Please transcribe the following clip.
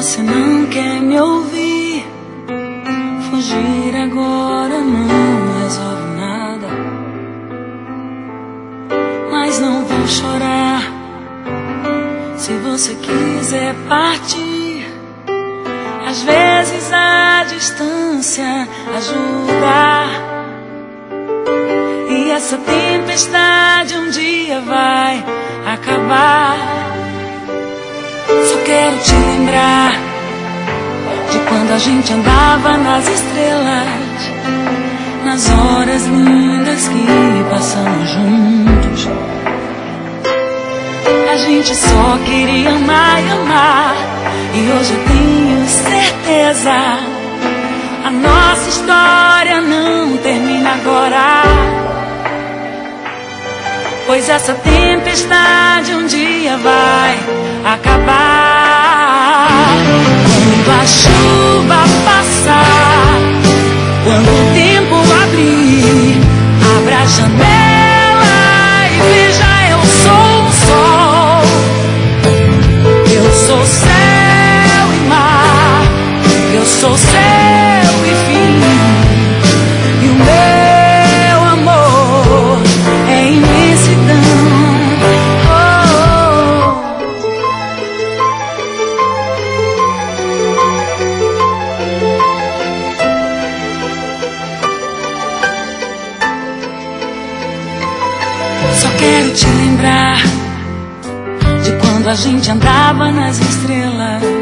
você não quer me ouvir. Fugir agora não resolve nada, mas não vou chorar. Se você quiser partir, às vezes a distância ajuda. E essa tempestade um dia vai acabar. Só quero te lembrar de quando a gente andava nas estrelas, nas horas lindas que passamos juntos. A gente só queria amar e amar, e hoje eu tenho certeza, a nossa história não termina agora. Pois essa tempestade um dia vai acabar. Quando a chuva passar, quando o tempo abrir, abra a janela e veja, eu sou o sol. Eu sou céu e mar, eu sou céu e fim, e o meu amor é imensidão. Só quero te lembrar de quando a gente andava nas estrelas,